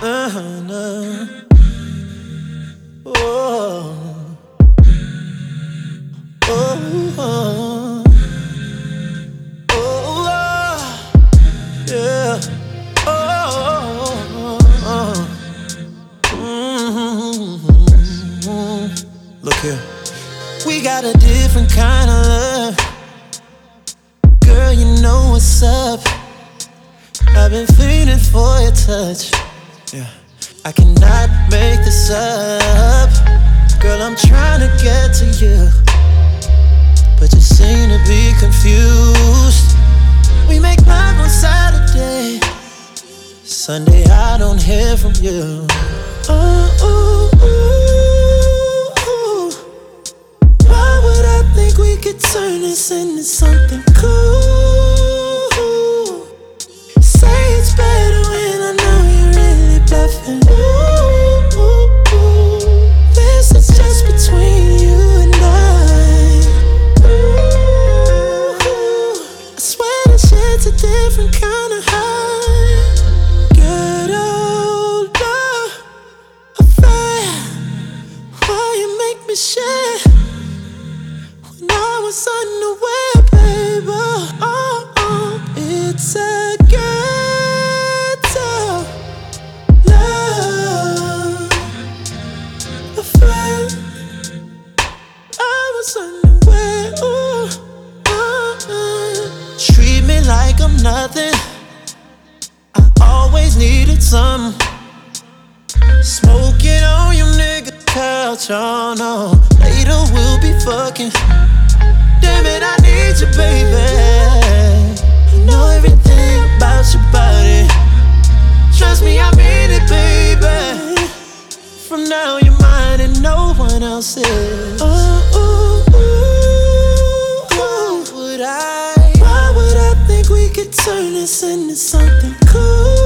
No. Oh, oh, oh, oh, yeah. Oh, look here. We got a different kind of love. Girl, you know what's up. I've been feeling for your touch. Yeah. I cannot make this up. Girl, I'm trying to get to you, but you seem to be confused. We make love on Saturday, Sunday I don't hear from you. Why would I think we could turn this into something cool? Say it's better when I know you're really bluffing. This is just between you and I. I swear this shit's a different kind of high. Get older, affair. Why you make me share? When I was unaware, baby. It's a ghetto love affair. I was unaware. Treat me like I'm nothing. I always needed some. Smoking on your nigga couch, oh no. Later we'll be fucking. Damn it, I need you, baby. I know everything about your body. Trust me, I mean it, baby. From now you're mine and no one else is. Why would I think we could turn this into something cool?